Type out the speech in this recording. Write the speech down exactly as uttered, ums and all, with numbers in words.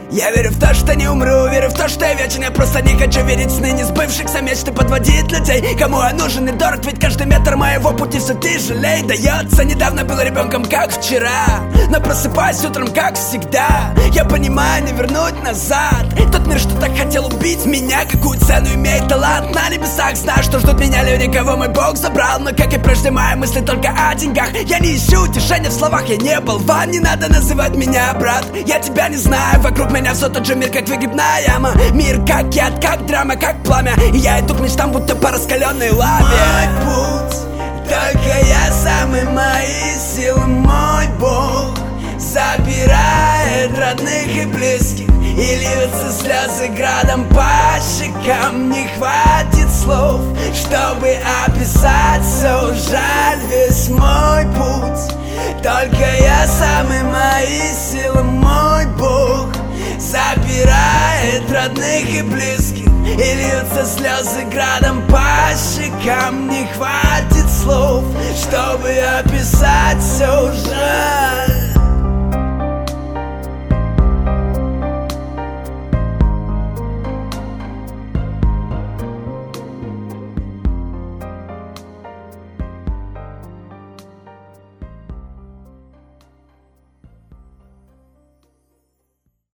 Я верю в то, что не умру, верю в то, что я вечен. Я просто не хочу верить в сны несбывшихся мечты, подводить людей, кому я нужен и дорог. Ведь каждый метр моего пути все тяжелей дается. Недавно был ребенком, как вчера, но просыпаюсь утром, как всегда. Я понимаю, не вернуть назад тот мир, что так хотел убить меня. Какую цену имеет талант на небесах? Знаю, что ждут меня люди, кого мой Бог забрал. Но как и прежде, мои мысли только о деньгах. Я не ищу утешения в словах, я не болван. Не надо называть меня брат, я тебя не знаю. Вокруг меня все тот же мир, как выгибная яма. Мир как яд, как драма, как пламя. И я иду к мечтам, будто по раскаленной лаве. Мой путь, только я сам и мои силы. Мой Бог забирает родных и близких, и льются слезы градом по щекам. Не хватит слов, чтобы описать все. Жаль весь мой путь, только я сам и мои силы. Мой Бог забирает родных и близких, и льются слезы градом по щекам. Не хватит слов, чтобы описать все. Жаль.